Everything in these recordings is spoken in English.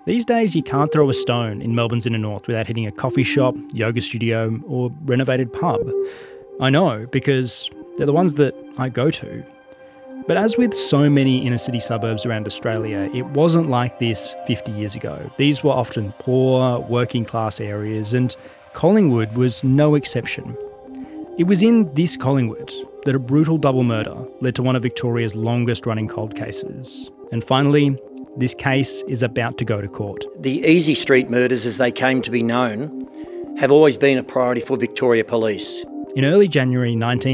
These days, you can't throw a stone in Melbourne's inner north without hitting a coffee shop, yoga studio, or renovated pub. I know, because they're the ones that I go to. But as with so many inner city suburbs around Australia, it wasn't like this 50 years ago. These were often poor, working class areas, and Collingwood was no exception. It was in this Collingwood that a brutal double murder led to one of Victoria's longest running cold cases. And finally, this case is about to go to court. The Easy Street murders, as they came to be known, have always been a priority for Victoria Police. In early January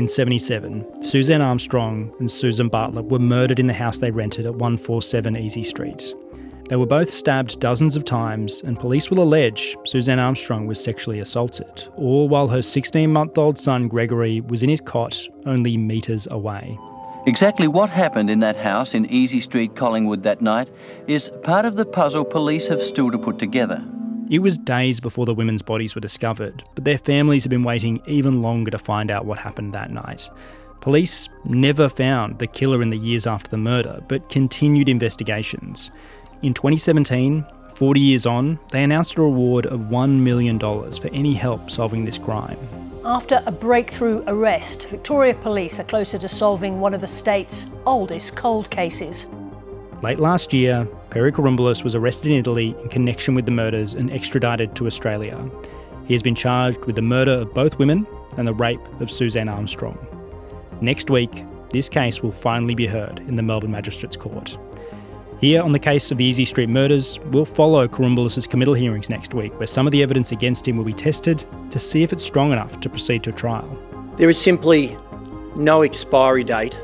1977, Suzanne Armstrong and Susan Bartlett were murdered in the house they rented at 147 Easy Street. They were both stabbed dozens of times, and police will allege Suzanne Armstrong was sexually assaulted, all while her 16-month-old son Gregory was in his cot only metres away. Exactly what happened in that house in Easy Street, Collingwood that night is part of the puzzle police have still to put together. It was days before the women's bodies were discovered, but their families have been waiting even longer to find out what happened that night. Police never found the killer in the years after the murder, but continued investigations. In 2017, 40 years on, they announced a reward of $1 million for any help solving this crime. After a breakthrough arrest, Victoria Police are closer to solving one of the state's oldest cold cases. Late last year, Perry Kouroumboulos was arrested in Italy in connection with the murders and extradited to Australia. He has been charged with the murder of both women and the rape of Suzanne Armstrong. Next week, this case will finally be heard in the Melbourne Magistrates Court. Here on the case of the Easy Street murders, we'll follow Kouroumboulos' committal hearings next week, where some of the evidence against him will be tested to see if it's strong enough to proceed to a trial. There is simply no expiry date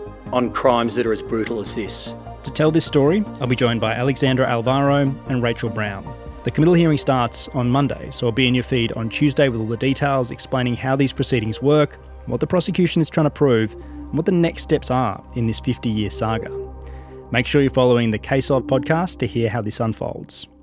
on crimes that are as brutal as this. To tell this story, I'll be joined by Alexandra Alvaro and Rachel Brown. The committal hearing starts on Monday, so I'll be in your feed on Tuesday with all the details explaining how these proceedings work, what the prosecution is trying to prove, and what the next steps are in this 50-year saga. Make sure you're following the Case Of podcast to hear how this unfolds.